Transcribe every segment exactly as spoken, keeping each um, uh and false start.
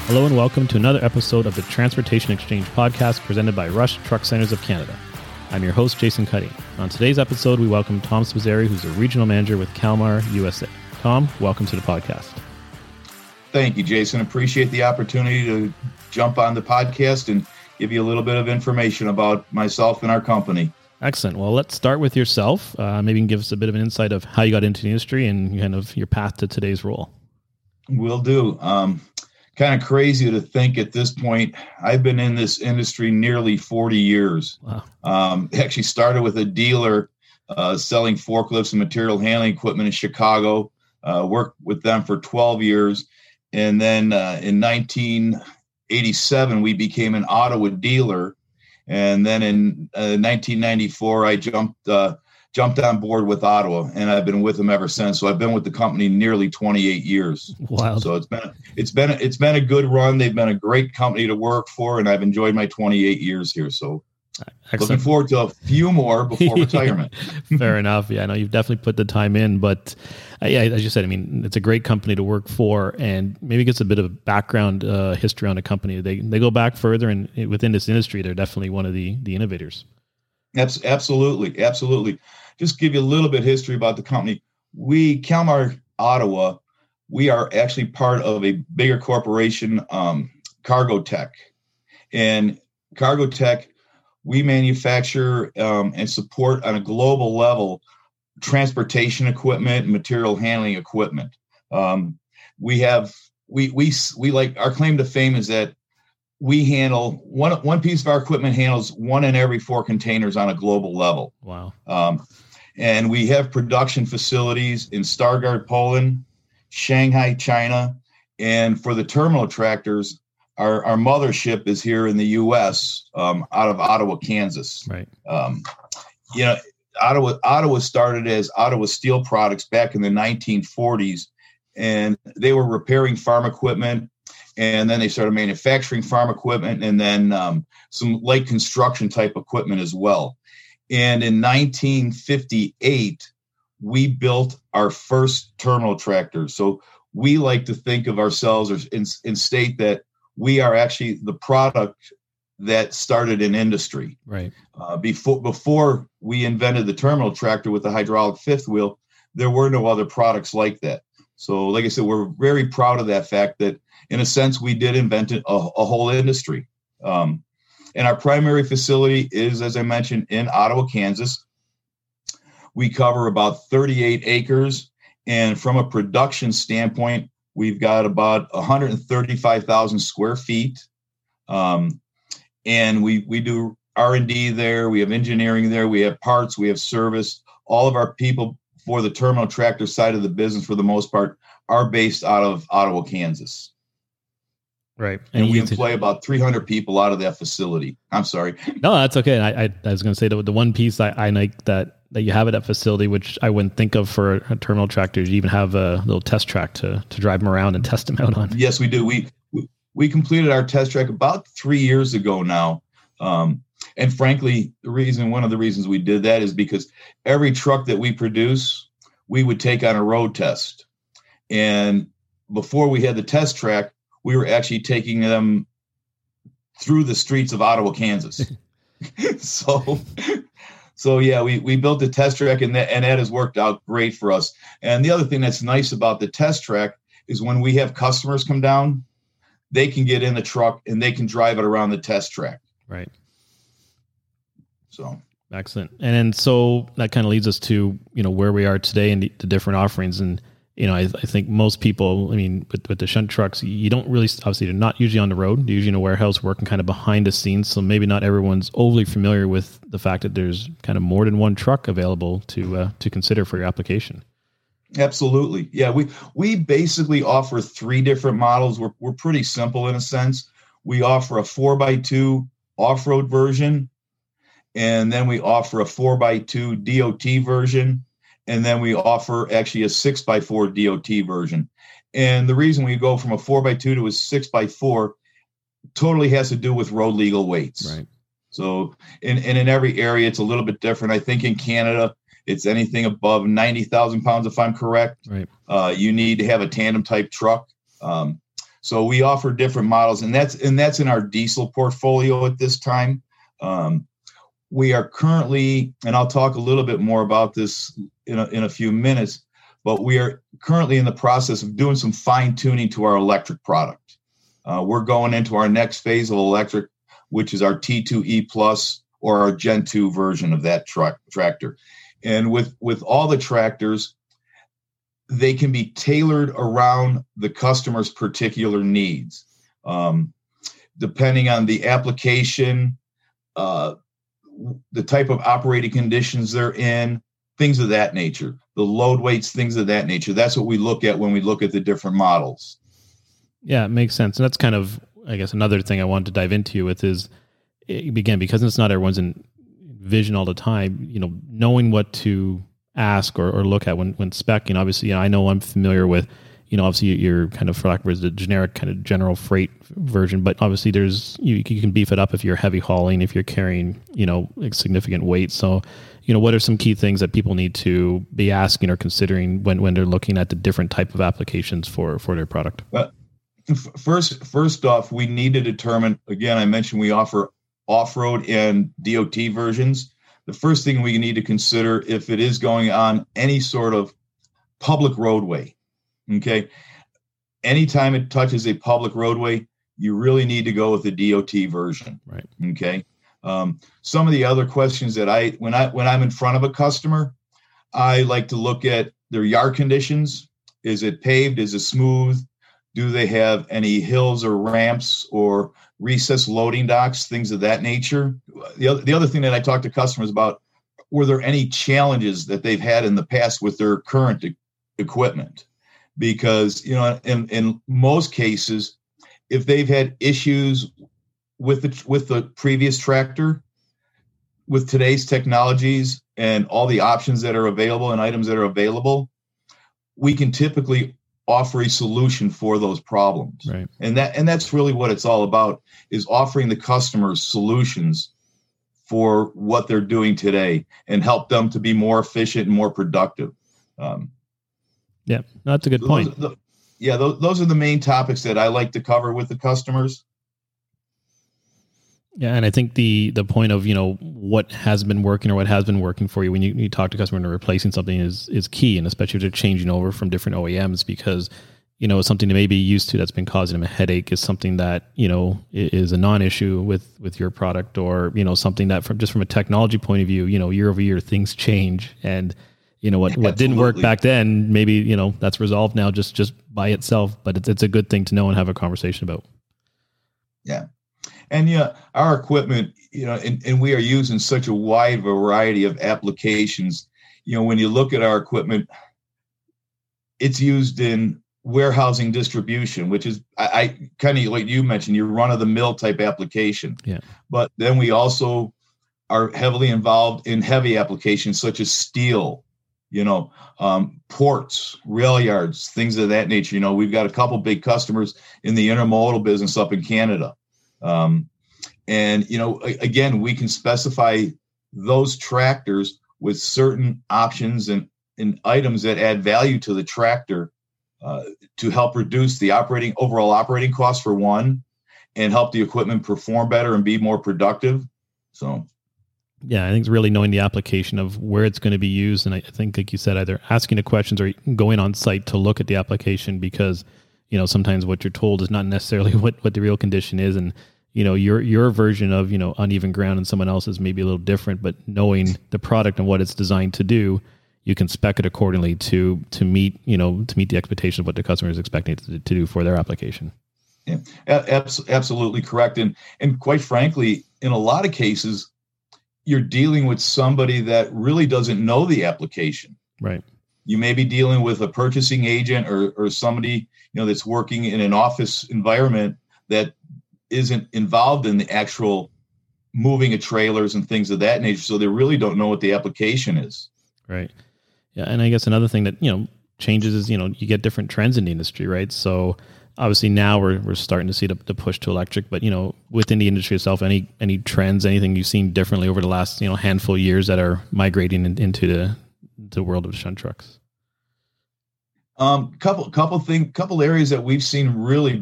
Hello and welcome to another episode of the Transportation Exchange podcast presented by Rush Truck Centers of Canada. I'm your host, Jason Cuddy. On today's episode, we welcome Tom Spizzeri, who's a regional manager with Kalmar U S A. Tom, welcome to the podcast. Thank you, Jason. Appreciate the opportunity to jump on the podcast and give you a little bit of information about myself and our company. Excellent. Well, let's start with yourself. Uh, maybe you can give us a bit of an insight of how you got into the industry and kind of your path to today's role. Will do. Um, kind of crazy to think at this point, I've been in this industry nearly forty years. Wow. Um, actually started with a dealer uh, selling forklifts and material handling equipment in Chicago. Uh, worked with them for twelve years. And then uh, in nineteen eighty-seven, we became an Ottawa dealer. And then in uh, nineteen ninety-four, I jumped uh, jumped on board with Ottawa, and I've been with them ever since. So I've been with the company nearly twenty-eight years. Wow! So it's been it's been it's been a good run. They've been a great company to work for, and I've enjoyed my twenty-eight years here. So Excellent. Looking forward to a few more before retirement. Fair enough. Yeah, I know you've definitely put the time in, but uh, yeah, as you said, I mean, it's a great company to work for, and maybe gets a bit of background uh, history on the company. They they go back further, and within this industry, they're definitely one of the the innovators. Absolutely, absolutely. Just give you a little bit of history about the company. We, Kalmar Ottawa, we are actually part of a bigger corporation, um, Cargotec. And Cargotec, we manufacture um, and support on a global level transportation equipment and material handling equipment. Um, we have, we, we, we like, our claim to fame is that we handle one, one piece of our equipment handles one in every four containers on a global level. Wow. Um, and we have production facilities in Stargard, Poland, Shanghai, China. And for the terminal tractors, our, our mothership is here in the U S, um, out of Ottawa, Kansas. Right. Um, you know, Ottawa, Ottawa started as Ottawa Steel Products back in the nineteen forties, and they were repairing farm equipment. And then they started manufacturing farm equipment, and then um, some light construction type equipment as well. And in nineteen fifty-eight, we built our first terminal tractor. So we like to think of ourselves or in, in state that we are actually the product that started in industry. Right. Uh, before before we invented the terminal tractor with the hydraulic fifth wheel, there were no other products like that. So, like I said, we're very proud of that fact that, in a sense, we did invent a, a whole industry. Um, and our primary facility is, as I mentioned, in Ottawa, Kansas. We cover about thirty-eight acres. And from a production standpoint, we've got about one hundred thirty-five thousand square feet. Um, and we, we do R and D there. We have engineering there. We have parts. We have service. All of our people for the terminal tractor side of the business, for the most part, are based out of Ottawa, Kansas. Right. And, and we employ to... about three hundred people out of that facility. I'm sorry. No, that's okay. I, I, I was going to say that the one piece I, I like that, that you have at that facility, which I wouldn't think of for a terminal tractor, you even have a little test track to, to drive them around and test them out on. Yes, we do. We, we, we completed our test track about three years ago now. Um, and frankly, the reason, one of the reasons we did that is because every truck that we produce, we would take on a road test. And before we had the test track, we were actually taking them through the streets of Ottawa, Kansas. so, so yeah, we, we built the test track, and that, and that has worked out great for us. And the other thing that's nice about the test track is when we have customers come down, they can get in the truck and they can drive it around the test track. Right. So excellent. And then, so that kind of leads us to, you know, where we are today and the, the different offerings. And, you know, I, I think most people, I mean, with, with the shunt trucks, you don't really, obviously they're not usually on the road. They're usually in a warehouse working kind of behind the scenes. So maybe not everyone's overly familiar with the fact that there's kind of more than one truck available to, uh, to consider for your application. Absolutely. Yeah. We, we basically offer three different models. We're, we're pretty simple in a sense. We offer a four by two off-road version. And then we offer a four by two D O T version. And then we offer actually a six by four D O T version. And the reason we go from a four by two to a six by four totally has to do with road legal weights. Right. So in, and in every area, it's a little bit different. I think in Canada, it's anything above ninety thousand pounds, if I'm correct. Right. Uh, you need to have a tandem type truck. Um, So we offer different models, and that's and that's in our diesel portfolio at this time. Um, we are currently, and I'll talk a little bit more about this in a, in a few minutes, but we are currently in the process of doing some fine tuning to our electric product. Uh, we're going into our next phase of electric, which is our T two E Plus or our Gen two version of that truck tractor. And with, with all the tractors, they can be tailored around the customer's particular needs, um, depending on the application, uh, the type of operating conditions they're in, things of that nature, the load weights, things of that nature. That's what we look at when we look at the different models. Yeah, it makes sense. And that's kind of, I guess, another thing I wanted to dive into with is, again, because it's not everyone's in vision all the time, you know, knowing what to ask or, or look at when, when spec, and obviously, you know, I know I'm familiar with, you know, obviously you're kind of, for lack of words, the generic kind of general freight version, but obviously there's, you, you can beef it up if you're heavy hauling, if you're carrying, you know, like significant weight. So, you know, what are some key things that people need to be asking or considering when, when they're looking at the different type of applications for, for their product? Well, first, first off, we need to determine, again, I mentioned we offer off-road and D O T versions. The first thing we need to consider if it is going on any sort of public roadway, okay? Anytime it touches a public roadway, you really need to go with the D O T version, right? Okay. Um, some of the other questions that I, when I, when I'm in front of a customer, I like to look at their yard conditions. Is it paved? Is it smooth? Do they have any hills or ramps or recessed loading docks, things of that nature? The other, the other thing that I talk to customers about, were there any challenges that they've had in the past with their current e- equipment? Because, you know, in, in most cases, if they've had issues with the, with the previous tractor, with today's technologies and all the options that are available and items that are available, we can typically offer a solution for those problems. Right. And that, and that's really what it's all about, is offering the customers solutions for what they're doing today and help them to be more efficient and more productive. Um, yeah, that's a good point. Those, the, yeah, those, those are the main topics that I like to cover with the customers. Yeah, and I think the the point of, you know, what has been working or what has been working for you when you, you talk to a customer and replacing something is is key, and especially if they're changing over from different O E Ms, because, you know, something they may be used to that's been causing them a headache is something that, you know, is a non-issue with with your product, or, you know, something that from just from a technology point of view, you know, year over year things change, and, you know, what what didn't work back then, maybe, you know, that's resolved now just just by itself, but it's it's a good thing to know and have a conversation about. Yeah. And yeah, our equipment, you know, and, and we are using such a wide variety of applications. You know, when you look at our equipment, it's used in warehousing distribution, which is, I, I kind of like you mentioned, your run of the mill type application. Yeah. But then we also are heavily involved in heavy applications such as steel, you know, um, ports, rail yards, things of that nature. You know, we've got a couple big customers in the intermodal business up in Canada. Um, and, you know, again, we can specify those tractors with certain options and, and items that add value to the tractor, uh, to help reduce the operating overall operating costs for one, and help the equipment perform better and be more productive. So, yeah, I think it's really knowing the application of where it's going to be used. And I think, like you said, either asking the questions or going on site to look at the application, because, you know, sometimes what you're told is not necessarily what, what the real condition is. And, you know, your, your version of, you know, uneven ground and someone else's may be a little different, but knowing the product and what it's designed to do, you can spec it accordingly to, to meet, you know, to meet the expectation of what the customer is expecting to, to do for their application. Yeah, absolutely correct. And, and quite frankly, in a lot of cases, you're dealing with somebody that really doesn't know the application. Right. You may be dealing with a purchasing agent or, or somebody, you know, that's working in an office environment that isn't involved in the actual moving of trailers and things of that nature. So they really don't know what the application is. Right. Yeah. And I guess another thing that, you know, changes is, you know, you get different trends in the industry, right? So obviously now we're we're starting to see the, the push to electric, but, you know, within the industry itself, any any trends, anything you've seen differently over the last, you know, handful of years that are migrating in, into the the world of shunt trucks? Um, couple couple thing, couple areas that we've seen really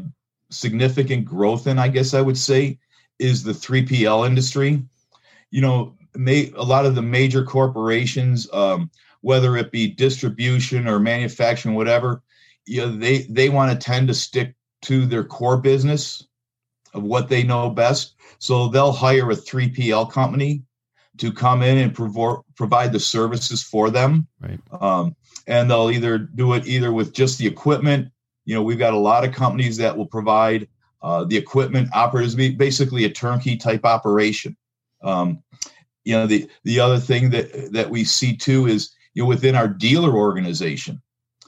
significant growth in, I guess I would say, is the three P L industry. You know, may, a lot of the major corporations, um, whether it be distribution or manufacturing, whatever, you know, they, they want to tend to stick to their core business of what they know best. So they'll hire a three P L company to come in and provo- provide the services for them. Right. Um, and they'll either do it either with just the equipment. You know, we've got a lot of companies that will provide uh, the equipment operators, basically a turnkey type operation. Um, you know, the, the other thing that, that we see too is, you know, within our dealer organization,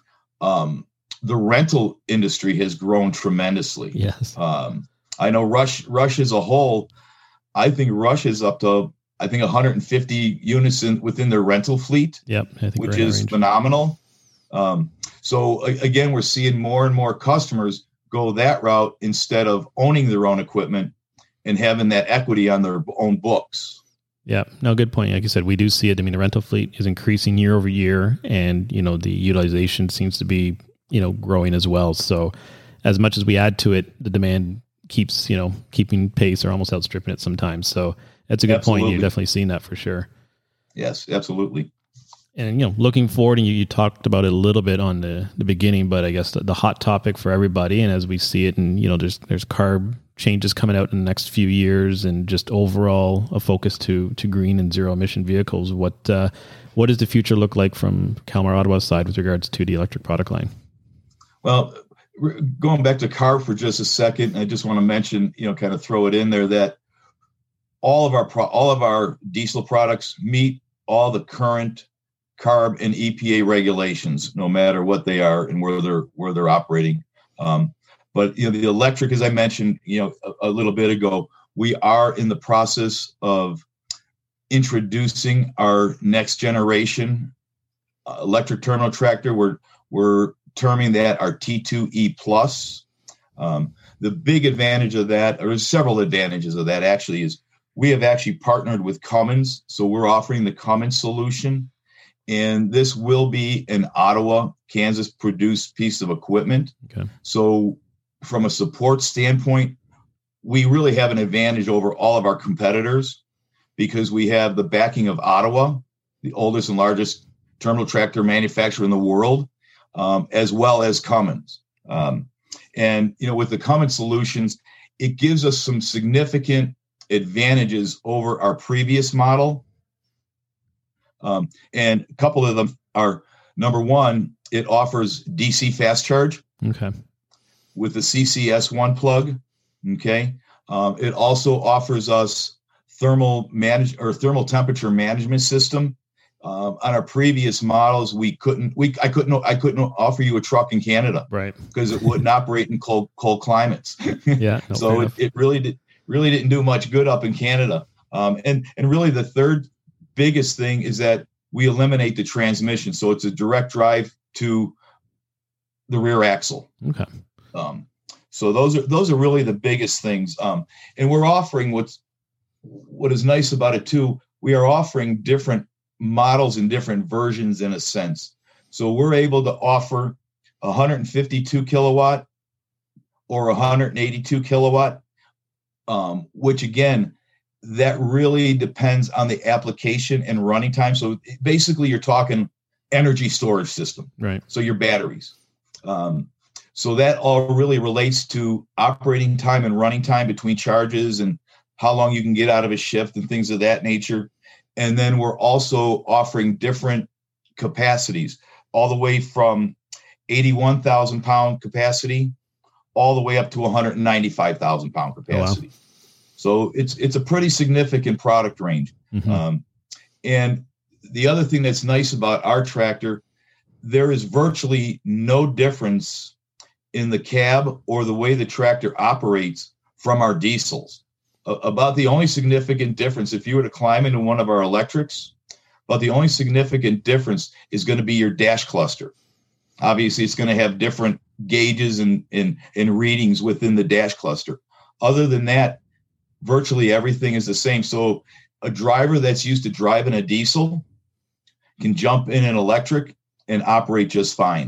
um, the rental industry has grown tremendously. Yes. Um, I know Rush, Rush as a whole, I think Rush is up to, I think one hundred fifty units in, within their rental fleet, yep, I think which is phenomenal. Um, so again, we're seeing more and more customers go that route instead of owning their own equipment and having that equity on their own books. Yeah, no, good point. Like you said, we do see it. I mean, the rental fleet is increasing year over year, and you know the utilization seems to be you know growing as well. So, as much as we add to it, the demand keeps you know keeping pace or almost outstripping it sometimes. So that's a good Absolutely. point. You're definitely seeing that for sure. Yes, absolutely. And, you know, looking forward, and you, you talked about it a little bit on the, the beginning, but I guess the, the hot topic for everybody, and as we see it, and, you know, there's there's carb changes coming out in the next few years, and just overall a focus to to green and zero emission vehicles. What uh, what does the future look like from Calmar Ottawa's side with regards to the electric product line? Well, going back to carb for just a second, I just want to mention, you know, kind of throw it in there that all of our pro- all of our diesel products meet all the current carb and E P A regulations, no matter what they are and where they're where they're operating. Um, but you know, the electric, as I mentioned, you know, a, a little bit ago, we are in the process of introducing our next generation uh, electric terminal tractor. We're we're terming that our T two E Plus. Um, the big advantage of that, or there's several advantages of that actually, is we have actually partnered with Cummins, so we're offering the Cummins solution. And this will be an Ottawa, Kansas produced piece of equipment. Okay. So from a support standpoint, we really have an advantage over all of our competitors because we have the backing of Ottawa, the oldest and largest terminal tractor manufacturer in the world, um, as well as Cummins. Um, and, you know, with the Cummins solutions, it gives us some significant advantages over our previous model. Um, and a couple of them are, number one, it offers D C fast charge. Okay. With the C C S one plug. Okay. Um, it also offers us thermal manage or thermal temperature management system. Um, on our previous models, we couldn't, we, I couldn't, I couldn't offer you a truck in Canada, right? Because it wouldn't operate in cold, cold climates. Yeah. No, so it, it really did, really didn't do much good up in Canada. Um, and, and really the third biggest thing is that we eliminate the transmission. So it's a direct drive to the rear axle. Okay. Um, so those are, those are really the biggest things. Um, and we're offering what's, what is nice about it too. We are offering different models and different versions in a sense. So we're able to offer one hundred fifty-two kilowatt or one hundred eighty-two kilowatt, um, which again, that really depends on the application and running time. So basically you're talking energy storage system, right? So your batteries. Um, so that all really relates to operating time and running time between charges and how long you can get out of a shift and things of that nature. And then we're also offering different capacities, all the way from eighty-one thousand pound capacity all the way up to one hundred ninety-five thousand pound capacity. Oh, wow. So it's it's a pretty significant product range. Mm-hmm. Um, and the other thing that's nice about our tractor, there is virtually no difference in the cab or the way the tractor operates from our diesels. Uh, about the only significant difference, if you were to climb into one of our electrics, but the only significant difference is going to be your dash cluster. Obviously, it's going to have different gauges and, and, and readings within the dash cluster. Other than that, virtually everything is the same. So a driver that's used to driving a diesel can jump in an electric and operate just fine.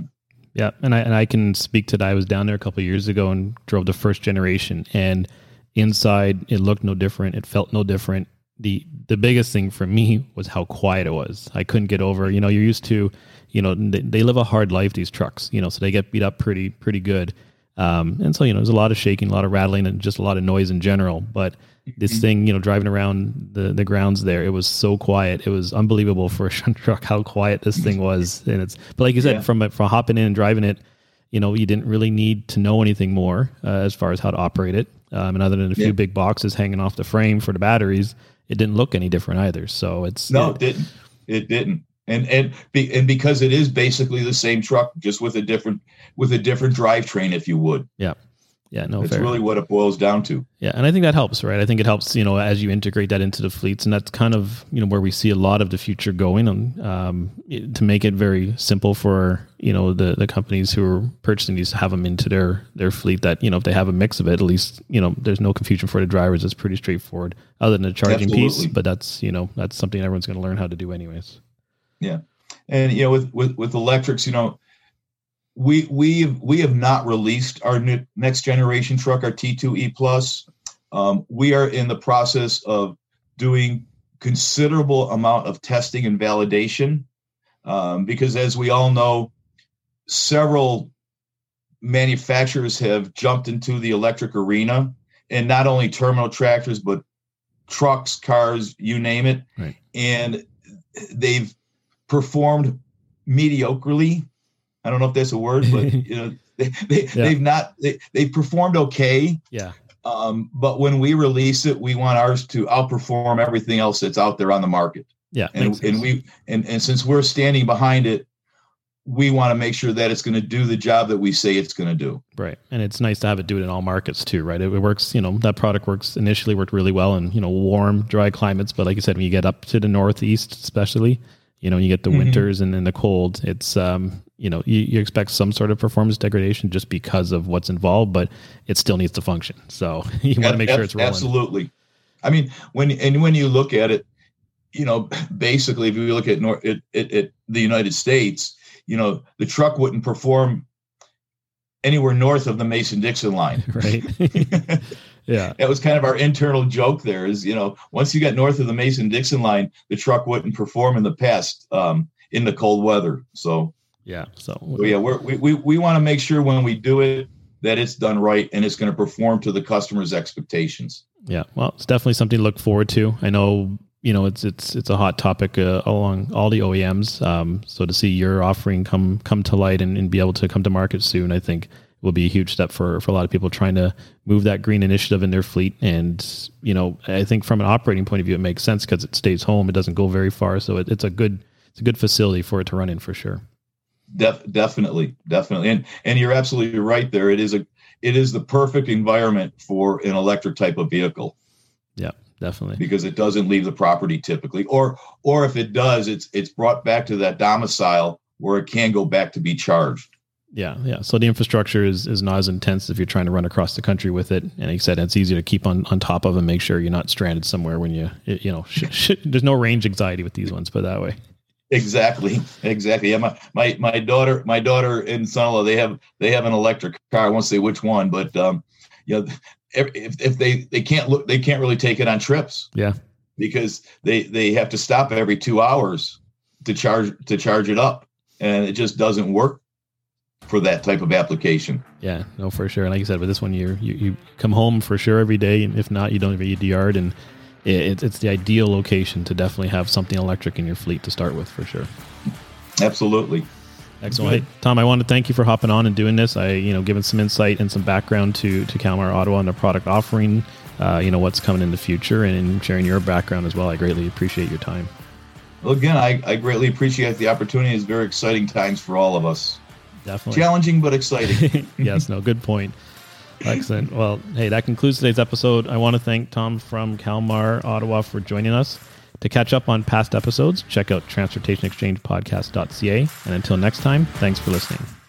Yeah, and I and I can speak to that. I was down there a couple of years ago and drove the first generation, and inside it looked no different. It felt no different. The the biggest thing for me was how quiet it was. I couldn't get over, you know, you're used to, you know, they, they live a hard life, these trucks, you know, so they get beat up pretty, pretty good. Um, and so, you know, there's a lot of shaking, a lot of rattling, and just a lot of noise in general. But this mm-hmm. thing, you know, driving around the, the grounds there, it was so quiet. It was unbelievable for a shunt truck how quiet this thing was. And it's, but like you said, yeah. from from hopping in and driving it, you know, you didn't really need to know anything more uh, as far as how to operate it. Um, and other than a few yeah. big boxes hanging off the frame for the batteries, it didn't look any different either. So it's no, it, it didn't. It didn't. And and be, and because it is basically the same truck, just with a different with a different drivetrain, if you would. Yeah. Yeah, no, that's fair. really what it boils down to. Yeah, and I think that helps, right? I think it helps, you know, as you integrate that into the fleets, and that's kind of, you know, where we see a lot of the future going on, um, to make it very simple for, you know, the the companies who are purchasing these to have them into their their fleet. That, you know, if they have a mix of it, at least, you know, there's no confusion for the drivers. It's pretty straightforward, other than the charging Absolutely. piece. But that's, you know, that's something everyone's going to learn how to do anyways. Yeah, and you know, with with with electrics, you know. We we we have not released our new, next generation truck, our T two E Plus. Um, we are in the process of doing considerable amount of testing and validation, um, because as we all know, several manufacturers have jumped into the electric arena, and not only terminal tractors, but trucks, cars, you name it. Right. And they've performed mediocrely. I don't know if that's a word, but you know, they, they, yeah. they've not, they, they've performed okay. Yeah. Um, but when we release it, we want ours to outperform everything else that's out there on the market. Yeah. And, and we, and, and since we're standing behind it, we want to make sure that it's going to do the job that we say it's going to do. Right. And it's nice to have it do it in all markets too, right? It, it works, you know, that product works initially worked really well in, you know, warm, dry climates. But like you said, when you get up to the Northeast, especially, you know, you get the mm-hmm. winters and then the cold, it's, um, you know, you, you expect some sort of performance degradation just because of what's involved, but it still needs to function. So you want to make sure it's rolling. Absolutely. I mean, when, and when you look at it, you know, basically, if you look at North, at, at, at the United States, you know, the truck wouldn't perform anywhere north of the Mason-Dixon line. Right. Yeah. That was kind of our internal joke there is, you know, once you got north of the Mason-Dixon line, the truck wouldn't perform in the past um, in the cold weather. So, yeah. So, so yeah, we're, we, we, we want to make sure when we do it that it's done right and it's going to perform to the customer's expectations. Yeah. Well, it's definitely something to look forward to. I know, you know, it's, it's, it's a hot topic uh, along all the O E Ms. Um, so to see your offering come, come to light and, and be able to come to market soon, I think will be a huge step for, for a lot of people trying to move that green initiative in their fleet. And, you know, I think from an operating point of view, it makes sense because it stays home. It doesn't go very far. So it, it's a good, it's a good facility for it to run in for sure. Def, definitely. Definitely. And, and you're absolutely right there. It is a, it is the perfect environment for an electric type of vehicle. Yeah, definitely. Because it doesn't leave the property typically, or, or if it does, it's, it's brought back to that domicile where it can go back to be charged. Yeah, yeah. So the infrastructure is, is not as intense if you're trying to run across the country with it. And like I said, it's easy to keep on, on top of and make sure you're not stranded somewhere when you, you know, sh- sh- there's no range anxiety with these ones, put it that way. Exactly. Exactly. Yeah. My, my, my daughter, my daughter and son-in-law, they have, they have an electric car. I won't say which one, but, um, you know, if, if they, they can't look, they can't really take it on trips. Yeah. Because they, they have to stop every two hours to charge, to charge it up. And it just doesn't work for that type of application. Yeah, no, for sure. And like you said, with this one, you you you come home for sure every day, and if not, you don't even eat the yard. And it, it's the ideal location to definitely have something electric in your fleet to start with, for sure. Absolutely. Excellent. Hey, Tom, I want to thank you for hopping on and doing this. I, you know, giving some insight and some background to to Kalmar Ottawa and their product offering. Uh, you know, what's coming in the future, and sharing your background as well. I greatly appreciate your time. Well, again, I, I greatly appreciate the opportunity. It's very exciting times for all of us. Definitely. Challenging, but exciting. Yes, no, good point. Excellent. Well, hey, that concludes today's episode. I want to thank Tom from Kalmar Ottawa for joining us. To catch up on past episodes, check out transportation exchange podcast dot c a. And until next time, thanks for listening.